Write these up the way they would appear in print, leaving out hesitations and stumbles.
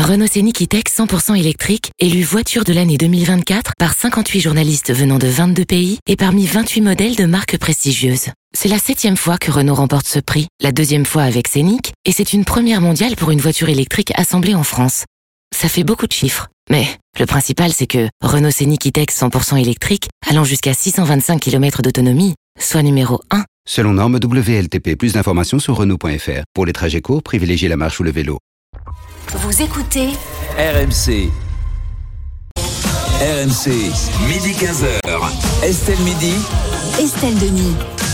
Renault Scénic E-Tech 100% électrique, élu voiture de l'année 2024 par 58 journalistes venant de 22 pays et parmi 28 modèles de marques prestigieuses. C'est la 7e fois que Renault remporte ce prix, la 2e fois avec Scénic, et c'est une première mondiale pour une voiture électrique assemblée en France. Ça fait beaucoup de chiffres, mais le principal c'est que Renault Scénic E-Tech 100% électrique, allant jusqu'à 625 km d'autonomie, soit numéro 1. Selon norme WLTP, plus d'informations sur Renault.fr. Pour les trajets courts, privilégiez la marche ou le vélo. Vous écoutez RMC. RMC, midi 15h. Estelle Midi. Estelle Denis.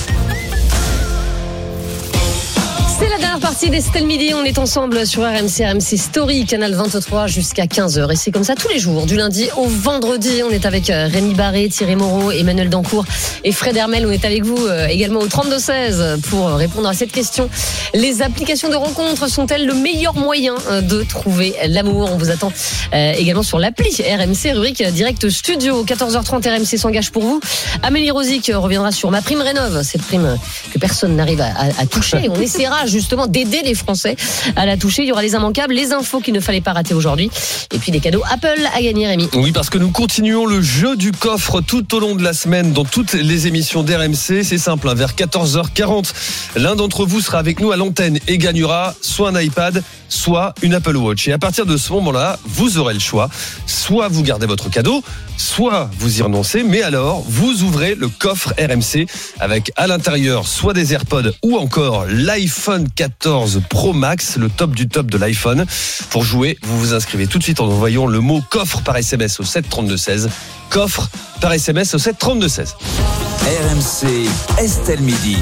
C'est la dernière partie d'Estelle Midi. On est ensemble sur RMC Story, canal 23 jusqu'à 15h. Et c'est comme ça tous les jours, du lundi au vendredi. On est avec Rémi Barré, Thierry Moreau, Emmanuel Dancourt et Fred Hermel. On est avec vous également au 32-16 pour répondre à cette question. Les applications de rencontres sont-elles le meilleur moyen de trouver l'amour? On vous attend également sur l'appli RMC, rubrique Direct Studio. 14h30, RMC s'engage pour vous. Amélie Rosic reviendra sur Ma Prime Rénov', cette prime que personne n'arrive à toucher. On essaiera justement d'aider les Français à la toucher. Il y aura les immanquables, les infos qu'il ne fallait pas rater aujourd'hui, et puis des cadeaux Apple à gagner, Rémi. Oui, parce que nous continuons le jeu du coffre tout au long de la semaine dans toutes les émissions d'RMC. C'est simple, vers 14h40, l'un d'entre vous sera avec nous à l'antenne et gagnera soit un iPad, soit une Apple Watch. Et à partir de ce moment-là, vous aurez le choix. Soit vous gardez votre cadeau, soit vous y renoncez, mais alors vous ouvrez le coffre RMC avec à l'intérieur soit des AirPods ou encore l'iPhone 14 Pro Max, le top du top de l'iPhone. Pour jouer, vous vous inscrivez tout de suite en envoyant le mot coffre par SMS au 732-16. Coffre par SMS au 732-16. RMC, Estelle Midi.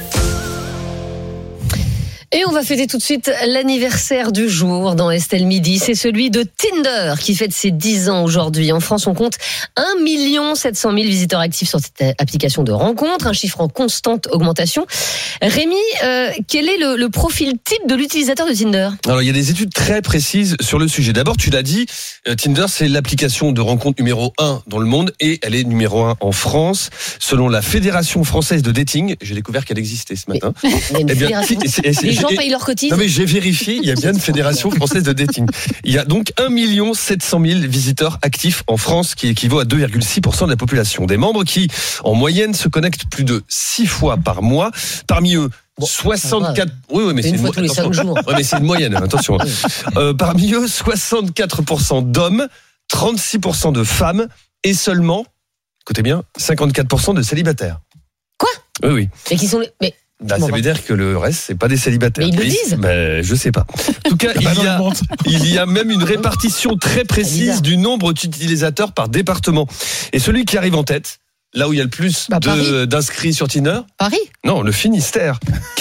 Et on va fêter tout de suite l'anniversaire du jour dans Estelle Midi. C'est celui de Tinder qui fête ses 10 ans aujourd'hui. En France, on compte 1 700 000 visiteurs actifs sur cette application de rencontre, un chiffre en constante augmentation. Rémi, quel est le profil type de l'utilisateur de Tinder? Alors, il y a des études très précises sur le sujet. D'abord, tu l'as dit, Tinder, c'est l'application de rencontre numéro 1 dans le monde et elle est numéro 1 en France. Selon la Fédération française de dating, j'ai découvert qu'elle existait ce matin. Les gens payent leur cotise. Non mais j'ai vérifié, il y a bien une fédération française de dating. Il y a donc 1 700 000 visiteurs actifs en France, qui équivaut à 2,6% de la population. Des membres qui, en moyenne, se connectent plus de 6 fois par mois. Parmi eux, 64. Oui, mais c'est une fois tous les 5 jours. Oui, mais c'est une moyenne. Attention. Parmi eux, 64% d'hommes, 36% de femmes et seulement, écoutez bien, 54% de célibataires. Quoi? Oui. Et qui sont ça veut dire que le reste, c'est pas des célibataires. Mais ils le disent. Je sais pas. En tout cas, il y a même une répartition très précise du nombre d'utilisateurs par département. Et celui qui arrive en tête, là où il y a le plus d'inscrits sur Tinder. Paris? Non, le Finistère.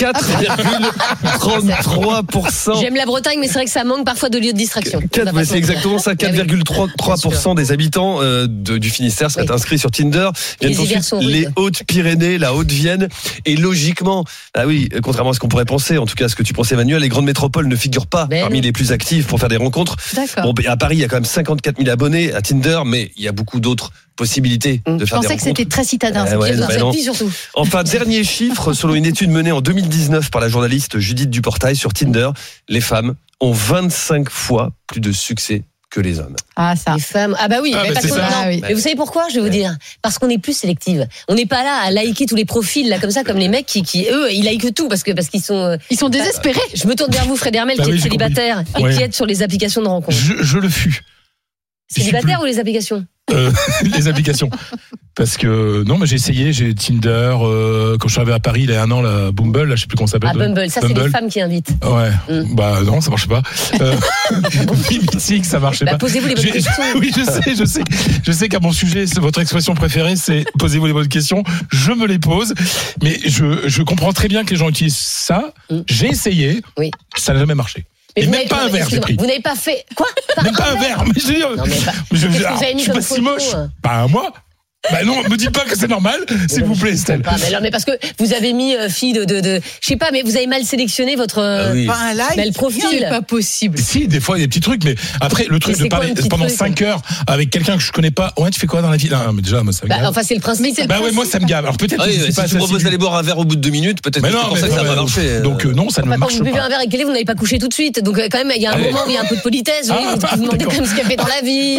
4,33%. J'aime la Bretagne, mais c'est vrai que ça manque parfois de lieux de distraction. Mais c'est exactement ça. 4,33% des habitants du Finistère seraient inscrits sur Tinder. Les Hautes-Pyrénées, la Haute-Vienne. Et logiquement, contrairement à ce qu'on pourrait penser, en tout cas à ce que tu pensais, Emmanuel, les grandes métropoles ne figurent pas parmi les plus actives pour faire des rencontres. D'accord. Bon, à Paris, il y a quand même 54 000 abonnés à Tinder, mais il y a beaucoup d'autres possibilités de faire des rencontres. Je pensais que c'était très citadin, surtout. Enfin, dernier chiffre, selon une étude menée en 2019 par la journaliste Judith Duportail sur Tinder, les femmes ont 25 fois plus de succès que les hommes. Ah, ça. Les femmes. Ah, bah oui. Mais vous savez pourquoi? Je vais vous dire. Parce qu'on est plus sélective. On n'est pas là à liker tous les profils, là, comme ça, comme les mecs qui eux, ils likent tout parce qu'ils sont. Ils sont désespérés. Je me tourne vers vous, Fred Hermel, qui est célibataire et qui est sur les applications de rencontre. Je le fus. Célibataire ou les applications? Les applications. Parce que non, mais j'ai essayé, j'ai Tinder, quand je suis arrivé à Paris il y a 1 an, la Bumble, là, je sais plus comment ça s'appelle. Ah, Bumble, ça c'est les femmes qui invitent. Ouais. Bah non, ça marchait pas. Mythique, ça marchait pas. Posez-vous les bonnes questions. Oui, je sais qu'à mon sujet, votre expression préférée, c'est posez-vous les bonnes questions. Je me les pose, mais je comprends très bien que les gens utilisent ça. J'ai essayé, ça n'a jamais marché. Mais même pas un verre, j'ai pris. Vous n'avez pas fait quoi? Même pas un verre. Mais je suis pas si moche. Pas un mois. Bah non, me dites pas que c'est normal, s'il vous plaît, Estelle. Mais parce que vous avez mis fille de je sais pas, mais vous avez mal sélectionné votre le profil. C'est pas possible. Si, des fois il y a des petits trucs, mais après le truc de parler pendant 5 heures avec quelqu'un que je connais pas. Ouais, tu fais quoi dans la vie? Non, mais déjà moi ça me gave. Enfin c'est le principe. Ouais, moi ça me gave. Alors peut-être que si tu proposes d'aller boire un verre au bout de 2 minutes, peut-être que c'est pour ça que ça va marcher. Donc non, ça ne marche pas. Quand vous buvez un verre avec quelqu'un, vous n'avez pas couché tout de suite. Donc quand même il y a un moment où il y a un peu de politesse. Vous demandez quand même ce qu'il a fait dans la vie.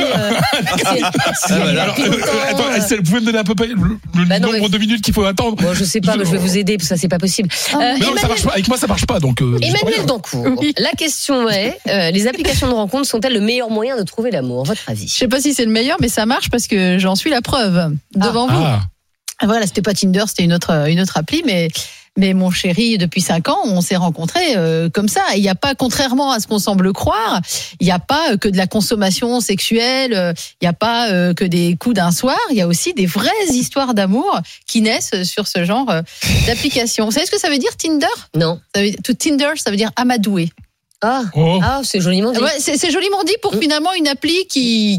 Attends, Estelle, vous pouvez me donner à peu près le nombre de minutes qu'il faut attendre? Bon, je sais pas, mais je vais vous aider, parce que ça c'est pas possible. Mais non, ça marche pas. Avec moi, ça marche pas. Donc. Emmanuel Dancourt. La question est les applications de rencontres sont-elles le meilleur moyen de trouver l'amour, votre avis? Je sais pas si c'est le meilleur, mais ça marche parce que j'en suis la preuve devant vous. Voilà, c'était pas Tinder, c'était une autre appli, mais mon chéri, depuis 5 ans, on s'est rencontrés comme ça. Il n'y a pas, contrairement à ce qu'on semble croire, il n'y a pas que de la consommation sexuelle, il n'y a pas que des coups d'un soir. Il y a aussi des vraies histoires d'amour qui naissent sur ce genre d'application. Vous savez ce que ça veut dire, Tinder? Non. Tinder, ça veut dire amadoué. C'est joliment dit. Ouais, c'est joliment dit pour finalement une appli qui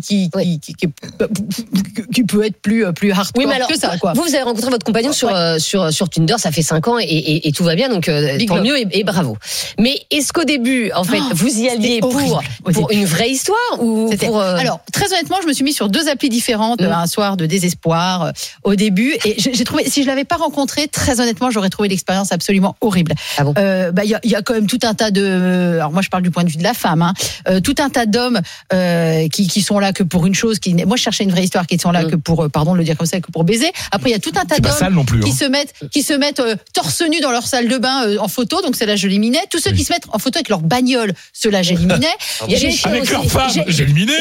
peut être plus hardcore que ça, quoi. Vous avez rencontré votre compagnon sur Tinder, ça fait 5 ans et tout va bien, donc tant mieux et bravo. Mais est-ce qu'au début, en fait, vous y alliez pour une vraie histoire ou pour Alors, très honnêtement, je me suis mis sur 2 applis différentes, un soir de désespoir au début, et j'ai trouvé, si je l'avais pas rencontré, très honnêtement, j'aurais trouvé l'expérience absolument horrible. Ah bon? Y a quand même tout un tas de, alors moi je parle du point de vue de la femme, tout un tas d'hommes qui sont là que pour une chose, moi je cherchais une vraie histoire, qui sont là que pour, pardon de le dire comme ça, que pour baiser. Après il y a tout un tas d'hommes qui se mettent torse nu dans leur salle de bain en photo, donc celle-là je l'éliminais. Tous ceux qui se mettent en photo avec leur bagnole, ceux-là j'éliminais. Avec leur femme, j'éliminais.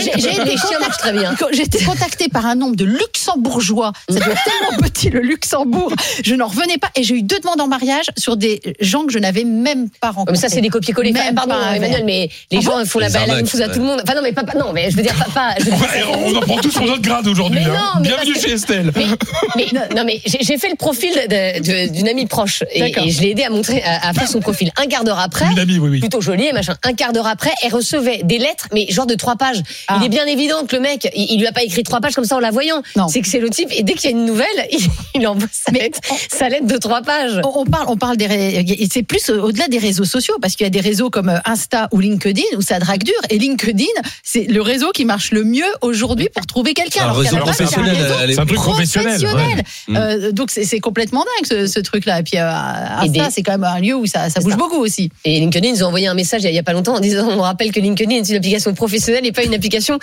J'ai été contactée par un nombre de luxembourgeois, ça doit être tellement petit le Luxembourg, je n'en revenais pas, et j'ai eu 2 demandes en mariage sur des gens que je n'avais même pas rencontrés. Mais ça c'est des copier-coller. Pardon Emmanuel, mais les gens font la même chose à tout le monde. Enfin non, mais non, mais je veux dire pas. On en prend tous sur notre grade aujourd'hui. Bienvenue chez Estelle. Mais j'ai fait le profil d'une amie proche et je l'ai aidé à faire son profil. Un quart d'heure après, plutôt joli et machin. Un quart d'heure après, elle recevait des lettres, mais genre de 3 pages. Il est bien évident que le mec, il lui a pas écrit 3 pages comme ça en la voyant. C'est que c'est le type, et dès qu'il y a une nouvelle, il envoie sa lettre de 3 pages. On parle c'est plus au-delà des réseaux sociaux, parce qu'il y a des réseaux comme Insta ou LinkedIn où ça drague dur, et LinkedIn c'est le réseau qui marche le mieux aujourd'hui pour trouver quelqu'un. Un réseau professionnel, c'est un truc professionnel. Donc c'est complètement dingue ce truc-là. Et puis Insta c'est quand même un lieu où ça bouge beaucoup aussi. Et LinkedIn, ils ont envoyé un message il y a pas longtemps en disant, on rappelle que LinkedIn est une application professionnelle et pas une application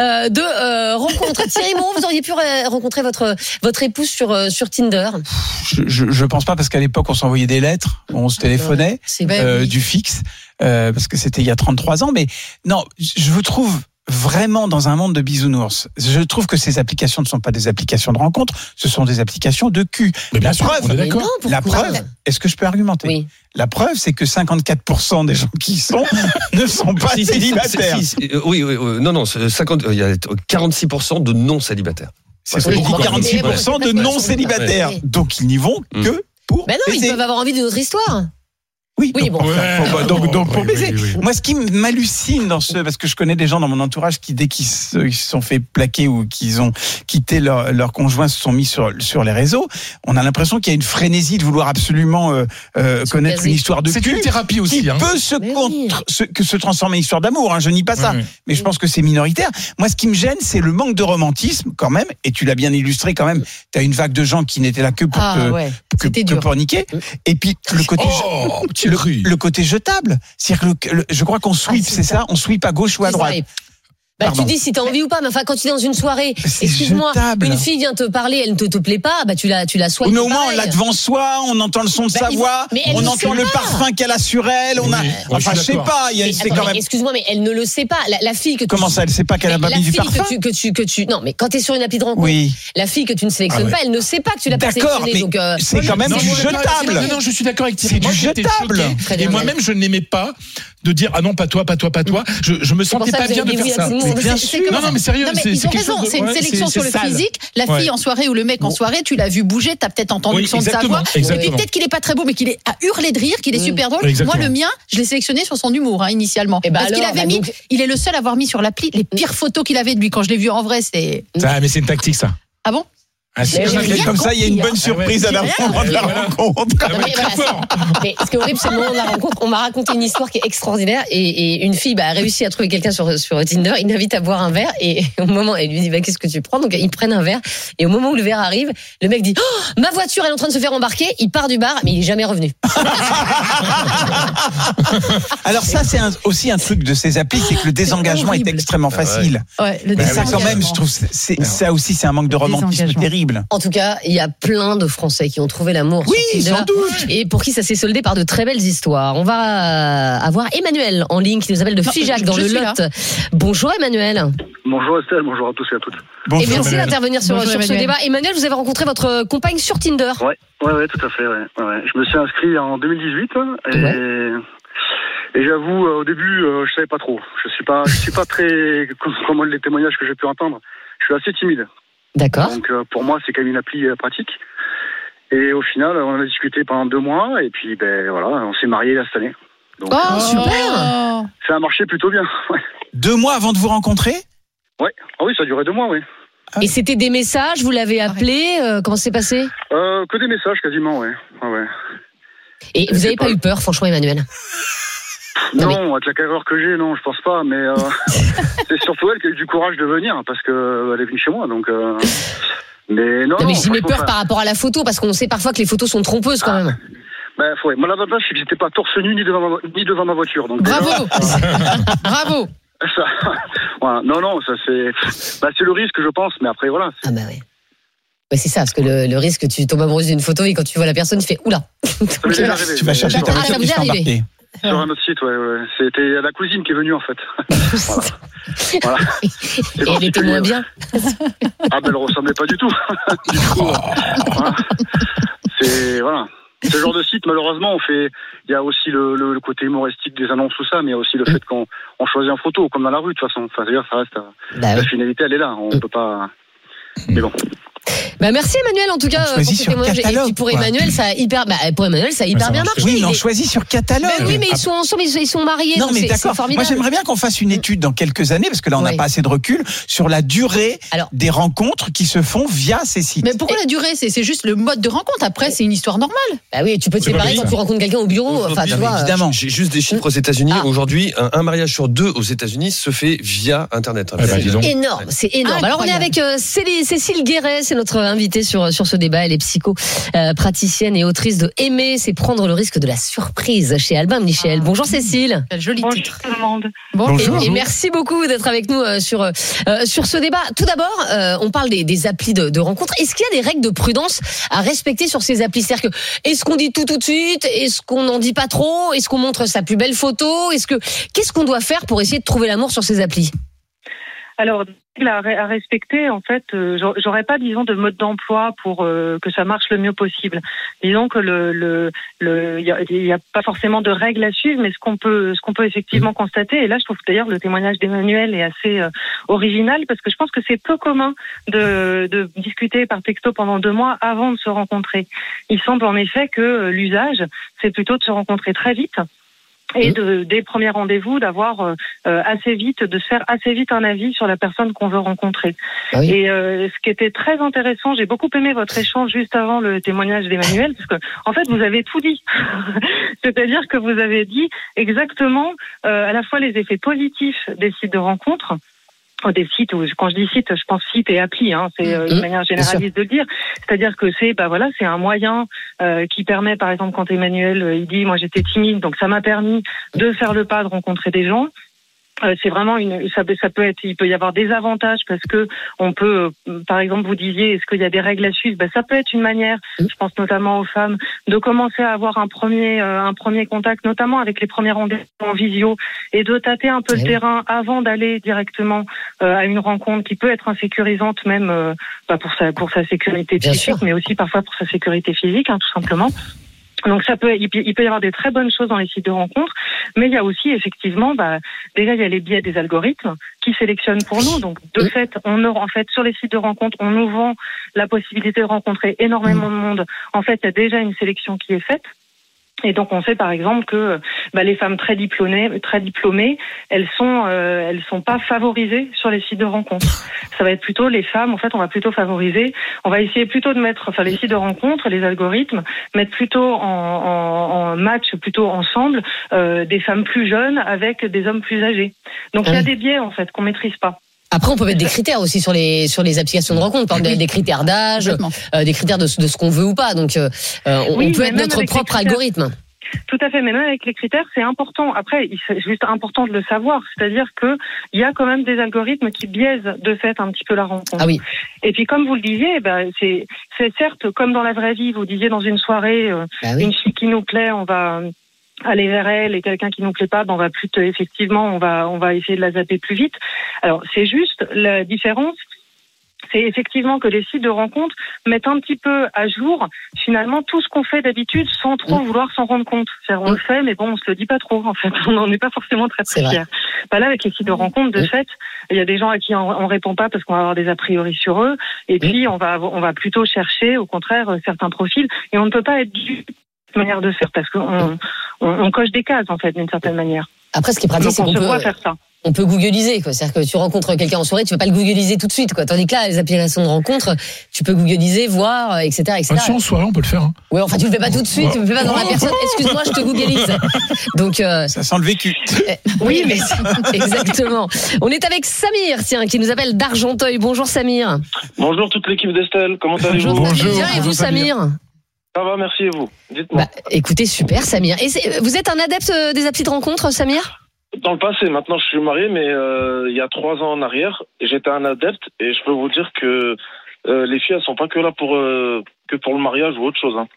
de rencontre. Thierry Moreau, vous auriez pu rencontrer votre épouse sur Tinder? Je pense pas, parce qu'à l'époque on s'envoyait des lettres, on se téléphonait, du fixe, parce que c'était il y a 33 ans. Mais non, je vous trouve vraiment dans un monde de bisounours. Je trouve que ces applications ne sont pas des applications de rencontre, ce sont des applications de cul. Mais bien sûr, on est d'accord. La preuve, est-ce que je peux argumenter? Oui. La preuve, c'est que 54% des gens qui y sont ne sont pas célibataires. Oui, non, 50, il y a 46% de non célibataires. C'est 46% de non célibataires. Donc ils n'y vont que pour. Ben non, ils peuvent avoir envie d'une autre histoire. Oui, donc pour baiser. Oui. Moi, ce qui m'hallucine parce que je connais des gens dans mon entourage qui, dès qu'ils se sont fait plaquer ou qu'ils ont quitté leur conjoint, se sont mis sur les réseaux, on a l'impression qu'il y a une frénésie de vouloir absolument connaître une histoire de cul. C'est une thérapie aussi. Qui peut se transformer en histoire d'amour. Je nie pas ça, mais je pense que c'est minoritaire. Moi, ce qui me gêne, c'est le manque de romantisme quand même. Et tu l'as bien illustré quand même. T'as une vague de gens qui n'étaient là que pour niquer. Et puis le côté. Le côté jetable, c'est-à-dire que je crois qu'on sweep, c'est ça, on sweep à gauche ou à droite. Tu dis si t'as envie ou pas, mais enfin quand tu es dans une soirée, excuse-moi, une fille vient te parler, elle ne te plaît pas, tu la soignes. Mais au moins on l'a devant soi, on entend le son de sa voix, on entend le parfum qu'elle a sur elle, enfin je sais pas, c'est quand même. Excuse-moi, mais elle ne le sait pas. La fille que comment ça, elle sait pas qu'elle a pas mis du parfum? Non, mais quand t'es sur une appli de rencontre, la fille que tu ne sélectionnes pas, elle ne sait pas que tu l'as pas sélectionnée. Donc c'est quand même du jetable. Non, je suis d'accord avec Thierry. C'est du jetable. Et moi-même je n'aimais pas de dire non, pas toi. Je me sentais pas bien de faire ça. Bien sûr. Non, mais sérieux, ils ont raison. C'est une sélection sur le physique. La fille en soirée ou le mec en soirée, tu l'as vu bouger, t'as peut-être entendu le son de sa voix. Et puis peut-être qu'il est pas très beau, mais qu'il est à hurler de rire, qu'il est super drôle. Moi, le mien, je l'ai sélectionné sur son humour initialement. Parce qu'il avait mis, il est le seul à avoir mis sur l'appli les pires photos qu'il avait de lui. Quand je l'ai vu en vrai, c'est. Mais c'est une tactique, ça. Ah bon? Comme ça, il y a une bonne surprise à la moment de la rencontre. Mais ce qui est horrible, c'est le moment de la rencontre. On m'a raconté une histoire qui est extraordinaire et une fille a réussi à trouver quelqu'un sur Tinder. Il l'invite à boire un verre et au moment, elle lui dit qu'est-ce que tu prends? Donc ils prennent un verre et au moment où le verre arrive, le mec dit ma voiture elle est en train de se faire embarquer. Il part du bar, mais il est jamais revenu. Alors ça, c'est aussi un truc de ces applis, c'est que le désengagement est extrêmement facile. Ouais, le ça quand même, je trouve, ça aussi, c'est un manque de romantisme terrible. En tout cas, il y a plein de Français qui ont trouvé l'amour. Oui, sans doute. Et pour qui ça s'est soldé par de très belles histoires. On va avoir Emmanuel en ligne qui nous appelle de Figeac dans le Lot. Bonjour Emmanuel. Bonjour Estelle, bonjour à tous et à toutes. Et merci d'intervenir sur ce débat. Emmanuel, vous avez rencontré votre compagne sur Tinder. Ouais, tout à fait. Ouais. Je me suis inscrit en 2018 et j'avoue, au début, je savais pas trop. Je suis pas très, comme les témoignages que j'ai pu entendre, je suis assez timide. D'accord. Donc pour moi, c'est quand même une appli pratique. Et au final, on a discuté pendant 2 mois et puis on s'est mariés là cette année. Donc, super. Ça a marché plutôt bien. Ouais. 2 mois avant de vous rencontrer? Ouais. Ah oui, ça a duré 2 mois, oui. Et c'était des messages, vous l'avez appelé, comment c'est passé? Que des messages quasiment, ouais. Et vous n'avez pas eu peur, franchement, Emmanuel? Non, avec la carrière que j'ai, non, je pense pas. Mais c'est surtout elle qui a eu du courage de venir parce que elle est venue chez moi, donc. Mais non. Mais j'ai peur par rapport à la photo parce qu'on sait parfois que les photos sont trompeuses quand même. Moi, l'avantage, c'est que j'étais pas torse nu ni devant ma voiture. Donc, bravo. Bravo. Ça, voilà. Non, ça c'est le risque, je pense. Mais après, voilà. Ah bah ouais. Ouais, c'est ça, parce que le risque, tu tombes amoureuse d'une photo et quand tu vois la personne, tu fais oula. Tu vas chercher ta voiture qui s'est embarquée. Sur un autre site, ouais. C'était la cousine qui est venue en fait. Voilà. Et elle était moins bien. Elle ressemblait pas du tout. Du coup, voilà. C'est le genre de site, malheureusement, il y a aussi le côté humoristique des annonces, tout ça, mais il y a aussi le fait qu'on choisit en photo, comme dans la rue, de toute façon. Enfin, d'ailleurs, ça reste, la finalité, elle est là. On peut pas, mais bon. Merci Emmanuel en tout cas pour ce témoignage. Et puis pour Emmanuel ça a hyper bien marché. Oui, ils l'ont choisi sur catalogue. Oui, mais ils sont ensemble, ils sont mariés. Non, donc mais d'accord. Moi j'aimerais bien qu'on fasse une étude dans quelques années parce que là on n'a pas assez de recul sur la durée des rencontres qui se font via ces sites. Mais pourquoi la durée? C'est juste le mode de rencontre. Après c'est une histoire normale. Bah oui, tu peux te séparer quand tu rencontres quelqu'un au bureau. Enfin, tu vois. Évidemment. J'ai juste des chiffres aux États-Unis. Aujourd'hui, un mariage sur 2 aux États-Unis se fait via Internet. C'est énorme, c'est énorme. Alors on est avec Cécile Guéret, c'est notre invitée sur ce débat. Elle est praticienne et autrice de Aimer, c'est prendre le risque de la surprise chez Albin Michel. Bonjour Cécile. Quel joli titre. Bonjour tout le monde. Bonjour. Et merci beaucoup d'être avec nous sur ce débat. Tout d'abord, on parle des applis de rencontres. Est-ce qu'il y a des règles de prudence à respecter sur ces applis? C'est-à-dire que est-ce qu'on dit tout de suite? Est-ce qu'on n'en dit pas trop? Est-ce qu'on montre sa plus belle photo? Qu'est-ce qu'on doit faire pour essayer de trouver l'amour sur ces applis? Alors, à respecter, en fait, j'aurais pas, disons, de mode d'emploi pour que ça marche le mieux possible. Disons que il y a pas forcément de règles à suivre, mais ce qu'on peut effectivement constater, et là, je trouve que d'ailleurs le témoignage d'Emmanuel est assez original parce que je pense que c'est peu commun de discuter par texto pendant 2 mois avant de se rencontrer. Il semble en effet que l'usage, c'est plutôt de se rencontrer très vite. Et des premiers rendez-vous, d'avoir assez vite, de se faire assez vite un avis sur la personne qu'on veut rencontrer. Oui. Et ce qui était très intéressant, j'ai beaucoup aimé votre échange juste avant le témoignage d'Emmanuel, parce que en fait vous avez tout dit. C'est-à-dire que vous avez dit exactement à la fois les effets positifs des sites de rencontres. Des sites, où quand je dis site, je pense site et appli, c'est une manière généraliste de le dire. C'est-à-dire que c'est un moyen qui permet, par exemple, quand Emmanuel il dit, moi j'étais timide, donc ça m'a permis de faire le pas, de rencontrer des gens. C'est vraiment ça peut être, il peut y avoir des avantages parce que on peut, par exemple, vous disiez, est-ce qu'il y a des règles à suivre? Ça peut être une manière, je pense notamment aux femmes, de commencer à avoir un premier contact, notamment avec les premiers rendez-vous en visio, et de tâter un peu le terrain avant d'aller directement à une rencontre qui peut être insécurisante même pour sa sécurité psychique, mais aussi parfois pour sa sécurité physique, tout simplement. Donc il peut y avoir des très bonnes choses dans les sites de rencontres, mais il y a aussi effectivement, déjà il y a les biais des algorithmes qui sélectionnent pour nous. Donc de fait, sur les sites de rencontres, on nous vend la possibilité de rencontrer énormément de monde. En fait, il y a déjà une sélection qui est faite. Et donc on sait par exemple que les femmes très diplômées, elles sont pas favorisées sur les sites de rencontres. Ça va être plutôt les femmes. En fait, on va plutôt favoriser. On va essayer plutôt de mettre, les sites de rencontres, les algorithmes mettent plutôt en match, plutôt ensemble, des femmes plus jeunes avec des hommes plus âgés. Donc il y a des biais en fait qu'on maîtrise pas. Après, on peut mettre des critères aussi sur les applications de rencontre, par exemple des critères d'âge, des critères de ce qu'on veut ou pas. Donc, on peut être notre propre algorithme. Tout à fait, mais même avec les critères, c'est important. Après, c'est juste important de le savoir, c'est-à-dire que il y a quand même des algorithmes qui biaisent de fait un petit peu la rencontre. Ah oui. Et puis, comme vous le disiez, c'est certes comme dans la vraie vie. Vous disiez dans une soirée, une fille qui nous plaît, on va aller vers elle, et quelqu'un qui nous plaît pas, on va plutôt effectivement, on va essayer de la zapper plus vite. Alors, c'est juste la différence. C'est effectivement que les sites de rencontres mettent un petit peu à jour finalement tout ce qu'on fait d'habitude sans trop vouloir s'en rendre compte. C'est-à-dire, on le fait, mais bon, on se le dit pas trop en fait. On n'en est pas forcément très fiers. Là, avec les sites de rencontres, de fait, il y a des gens à qui on répond pas parce qu'on va avoir des a priori sur eux, et puis on va plutôt chercher, au contraire, certains profils, et on ne peut pas être du manière de faire parce qu'on coche des cases en fait d'une certaine manière. Après, ce qui est pratique, c'est qu'on peut faire ça. On peut googliser, quoi. C'est-à-dire que tu rencontres quelqu'un en soirée, tu vas pas le googliser tout de suite, quoi. Tandis que là, les applications de rencontre, tu peux googliser, voir, etc., etc. Si en soirée, on peut le faire. Hein. Ouais, enfin, tu le fais pas tout de suite, tu le fais pas dans la personne. Excuse-moi, je te googlise. Donc, ça sent le vécu. Oui, mais exactement. On est avec Samir, tiens, qui nous appelle d'Argenteuil. Bonjour, Samir. Bonjour toute l'équipe d'Estelle. Comment allez-vous? Bonjour. Bien, et vous, Samir? Ça va, merci, et vous? Dites-moi. Écoutez, super, Samir. Et vous êtes un adepte des applis de rencontre, Samir? Dans le passé, maintenant je suis marié, mais il y a 3 ans en arrière, j'étais un adepte, et je peux vous dire que les filles, elles sont pas que là pour le mariage ou autre chose. Hein.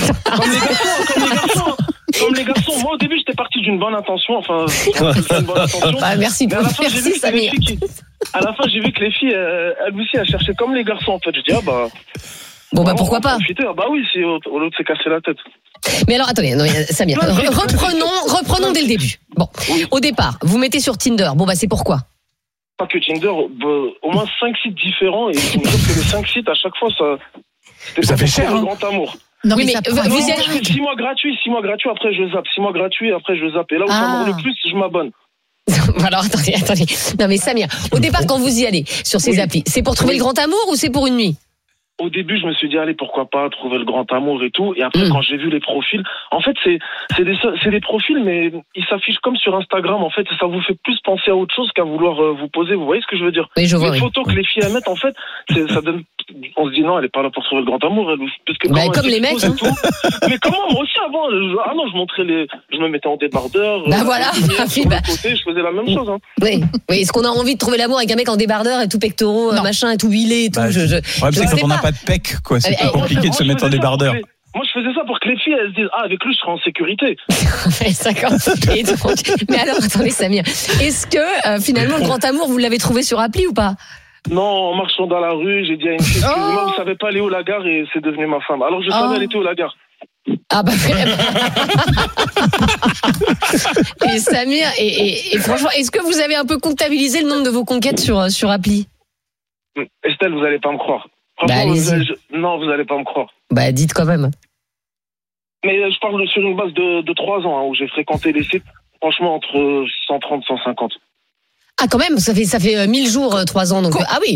Comme les garçons. Moi, au début, j'étais parti d'une bonne intention. Une bonne intention. Merci pour merci, Samir. À la fin, j'ai vu que les filles, elles aussi, elles cherchaient comme les garçons. En fait, je dis bon, pourquoi pas? Bah oui, au lieu de se casser la tête. Mais alors, attendez, Samir, reprenons dès le début. Bon, au départ, vous mettez sur Tinder. Bon, c'est pourquoi? Pas que Tinder, au moins 5 sites différents, et je me dis que les 5 sites, à chaque fois, ça fait cher, le grand amour. Non, mais vous y allez 6 mois gratuits, après je zappe. 6 mois gratuits, après je zappe. Et là où ça me rend le plus, je m'abonne. Alors, attendez. Non, mais Samir, au départ, quand vous y allez sur ces applis, c'est pour trouver le grand amour ou c'est pour une nuit? Au début, je me suis dit, allez, pourquoi pas trouver le grand amour et tout. Et après, quand j'ai vu les profils, en fait, c'est des profils, mais ils s'affichent comme sur Instagram. En fait, ça vous fait plus penser à autre chose qu'à vouloir vous poser. Vous voyez ce que je veux dire? Oui, je vois. Les photos que les filles mettent, en fait, ça donne. On se dit non, elle est pas là pour trouver le grand amour. Parce que comme les mecs. Hein. Mais comment? Moi aussi, avant, je montrais je me mettais en débardeur. Voilà. Je faisais la même chose. Hein. Oui. Est-ce qu'on a envie de trouver l'amour avec un mec en débardeur et tout pectoraux, machin, et tout huilé et tout? C'est quand on n'a pas de pec, quoi. C'est pas compliqué de se mettre en débardeur. Moi, je faisais ça pour que les filles, elles se disent, avec lui, je serai en sécurité. D'accord. Et donc, mais alors, attendez, Samir, est-ce que, finalement, le grand amour, vous l'avez trouvé sur appli ou pas? Non, en marchant dans la rue, j'ai dit à une fille, excusez-moi, vous savez pas aller où la gare, et c'est devenu ma femme. Alors, je savais, elle était où la gare. Ah vraiment. Et Samir, et franchement, est-ce que vous avez un peu comptabilisé le nombre de vos conquêtes sur appli? Estelle, vous allez pas me croire. Non, vous allez pas me croire. Dites quand même. Mais je parle sur une base de 3 ans, où j'ai fréquenté les sites, franchement, entre 130 et 150. Ah, quand même, ça fait 1000 jours, 3 ans, donc. Ah oui,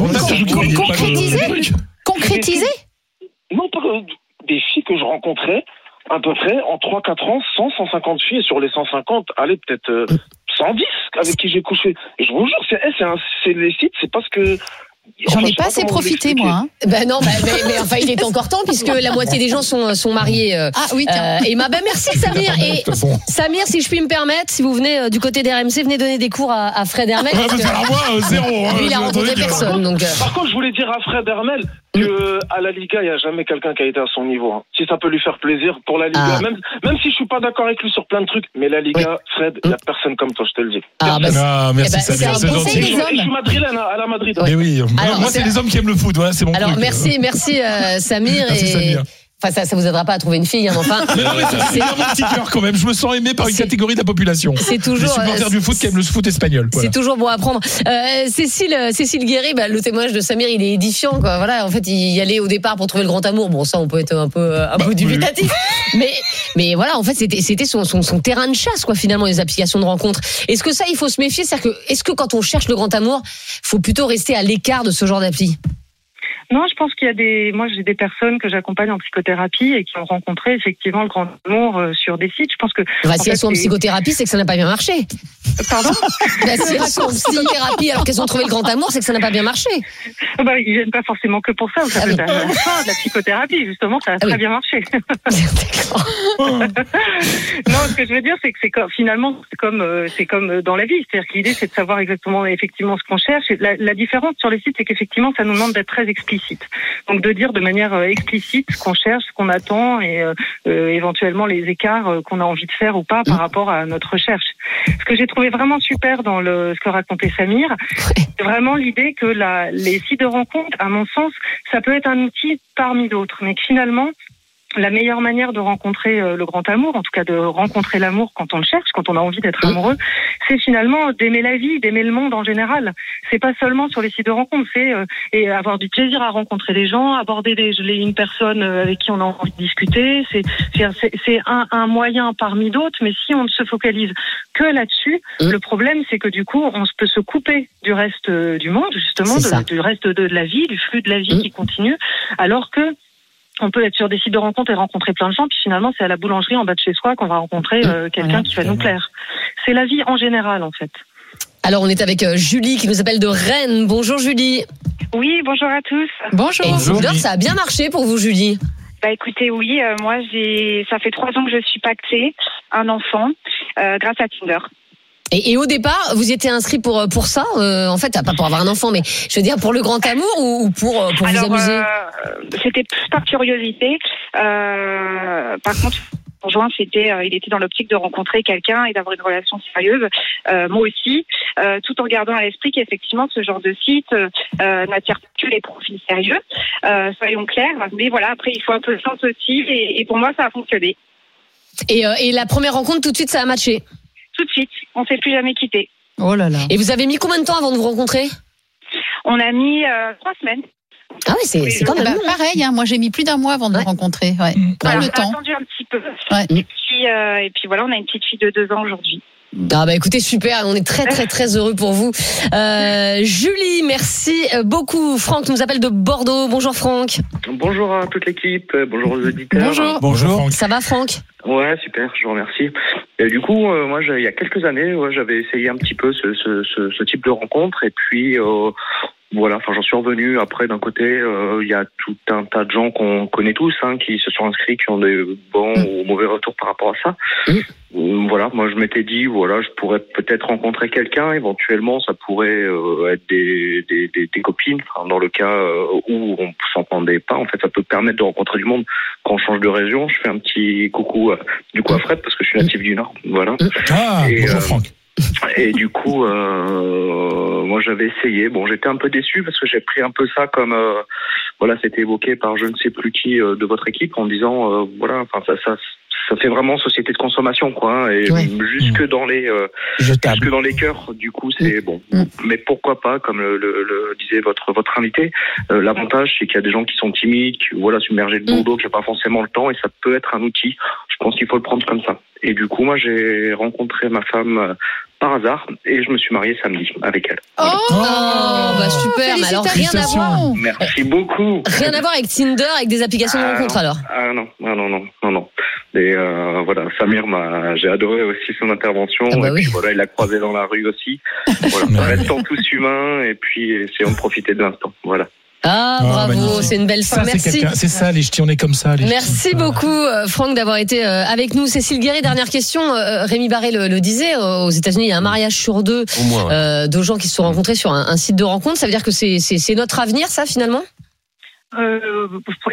concrétisé? Non, pas des filles que je rencontrais, à peu près, en 3-4 ans, 150 filles, et sur les 150, allez, peut-être 110 avec qui j'ai couché. Et je vous jure, c'est les sites, c'est parce que. J'en ai pas assez profité, moi. Non, mais enfin, il est encore temps, puisque la moitié des gens sont mariés. Oui, tiens. Merci, Samir. Et Samir, si je puis me permettre, si vous venez du côté d'RMC, venez donner des cours à Fred Hermel. Alors moi, zéro. Lui, il a rencontré personne. Donc, Par contre, je voulais dire à Fred Hermel que à la Liga, il n'y a jamais quelqu'un qui a été à son niveau. Hein. Si ça peut lui faire plaisir pour la Liga, même si je suis pas d'accord avec lui sur plein de trucs, mais la Liga, Fred, il n'y a personne comme toi, je te le dis. Merci, Samir. C'est gentil. Je suis madrilène à la Madrid. Mais oui. Alors, moi, c'est les hommes qui aiment le foot. Voilà, c'est mon truc. Alors, merci, Samir. Merci, Samir. Enfin, ça vous aidera pas à trouver une fille, hein, enfin. Mais non, mais c'est mon petit cœur quand même. Je me sens aimé par une catégorie de la population. C'est toujours. Les supporters du foot qui aiment le foot espagnol. Voilà. C'est toujours bon à prendre. Cécile Guéry, le témoignage de Samir, il est édifiant, quoi. Voilà, en fait, il y allait au départ pour trouver le grand amour. Bon, ça, on peut être un peu dubitatif. Mais voilà, en fait, c'était son terrain de chasse, quoi, finalement, les applications de rencontres. Est-ce que ça, il faut se méfier? Est-ce que quand on cherche le grand amour, faut plutôt rester à l'écart de ce genre d'appli? Non, je pense qu'il y a moi, j'ai des personnes que j'accompagne en psychothérapie et qui ont rencontré effectivement le grand amour sur des sites. Je pense que. Si elles sont en psychothérapie, c'est que ça n'a pas bien marché. Pardon? Si elles sont en psychothérapie alors qu'elles ont trouvé le grand amour, c'est que ça n'a pas bien marché. Ils viennent pas forcément que pour ça. Ça peut être à la fin de la psychothérapie, justement, ça a très bien marché. Non, ce que je veux dire, c'est que finalement, c'est comme dans la vie. C'est-à-dire que l'idée, c'est de savoir exactement, effectivement, ce qu'on cherche. Et la différence sur les sites, c'est qu'effectivement, ça nous demande d'être très explicite. Donc de dire de manière explicite ce qu'on cherche, ce qu'on attend et éventuellement les écarts qu'on a envie de faire ou pas par rapport à notre recherche. Ce que j'ai trouvé vraiment super dans ce que racontait Samir, c'est vraiment l'idée que les sites de rencontres, à mon sens, ça peut être un outil parmi d'autres, mais que finalement, la meilleure manière de rencontrer le grand amour, en tout cas de rencontrer l'amour quand on le cherche, quand on a envie d'être amoureux, c'est finalement d'aimer la vie, d'aimer le monde en général. C'est pas seulement sur les sites de rencontres, c'est et avoir du plaisir à rencontrer des gens, aborder une personne avec qui on a envie de discuter. C'est un moyen parmi d'autres, mais si on ne se focalise que là-dessus, le problème c'est que du coup on peut se couper du reste du monde, justement, du reste de la vie, du flux de la vie qui continue, alors que on peut être sur des sites de rencontres et rencontrer plein de gens, puis finalement, c'est à la boulangerie en bas de chez soi qu'on va rencontrer quelqu'un qui va nous plaire. C'est la vie en général, en fait. Alors, on est avec Julie qui nous appelle de Rennes. Bonjour, Julie. Oui, bonjour à tous. Bonjour. Et Tinder, ça a bien marché pour vous, Julie? Écoutez, oui, moi, ça fait 3 ans que je suis pactée, un enfant, grâce à Tinder. Et au départ, vous étiez inscrit pour ça, en fait, pas pour avoir un enfant, mais je veux dire pour le grand amour ou pour vous amuser? C'était plus par curiosité. Par contre, mon conjoint, il était dans l'optique de rencontrer quelqu'un et d'avoir une relation sérieuse. Moi aussi, tout en gardant à l'esprit qu'effectivement, ce genre de site n'attire que les profils sérieux. Soyons clairs. Mais voilà, après, il faut un peu de chance aussi. Et pour moi, ça a fonctionné. Et la première rencontre, tout de suite, ça a matché? Tout de suite, on ne s'est plus jamais quitté. Oh là là. Et vous avez mis combien de temps avant de vous rencontrer? On a mis 3 semaines. Ah oui, c'est quand même pareil. Moi, j'ai mis plus d'1 mois avant de me rencontrer. Ouais. Voilà, le temps. On a attendu un petit peu. Ouais. Et puis voilà, on a une petite fille de 2 ans aujourd'hui. Écoutez, super, on est très très très heureux pour vous. Julie, merci beaucoup. Franck nous appelle de Bordeaux. Bonjour Franck. Bonjour à toute l'équipe, bonjour aux auditeurs. Bonjour. Ça va Franck? Ouais, super, je vous remercie. Et du coup, moi, il y a quelques années, j'avais essayé un petit peu ce type de rencontre, et puis voilà, j'en suis revenu. Après, d'un côté, il y a tout un tas de gens qu'on connaît tous, qui se sont inscrits, qui ont des bons ou mauvais retours par rapport à ça. Voilà, moi je m'étais dit, je pourrais peut-être rencontrer quelqu'un, éventuellement ça pourrait être des copines, dans le cas où on s'entendait pas. En fait, ça peut permettre de rencontrer du monde quand on change de région. Je fais un petit coucou du coup à Fred, parce que je suis natif du Nord, voilà. Bonjour Franck. Et du coup, moi j'avais essayé. Bon, j'étais un peu déçu parce que j'ai pris un peu ça comme, c'était évoqué par je ne sais plus qui de votre équipe en disant, ça fait vraiment société de consommation, quoi. Et jusque dans les cœurs, du coup, c'est bon. Mais pourquoi pas, comme le disait votre invité, l'avantage c'est qu'il y a des gens qui sont timides, submergés de boulot, qui n'ont pas forcément le temps, et ça peut être un outil. Je pense qu'il faut le prendre comme ça. Et du coup, moi, j'ai rencontré ma femme par hasard et je me suis marié samedi avec elle. Super. Mais alors rien à voir. Merci beaucoup. Rien à voir avec Tinder, avec des applications de rencontre alors. Non. Et Samir j'ai adoré aussi son intervention. Puis il l'a croisé dans la rue aussi. Restons tous humains et puis essayons de profiter de l'instant. Voilà. Bravo, c'est une belle fin. Merci. C'est ça, les ch'tis, on est comme ça. Merci beaucoup, Franck, d'avoir été avec nous. Cécile Guéry, dernière question. Rémi Barré le disait, aux États-Unis, il y a un mariage sur 2 de gens qui se sont rencontrés sur un site de rencontre. Ça veut dire que c'est notre avenir, ça, finalement?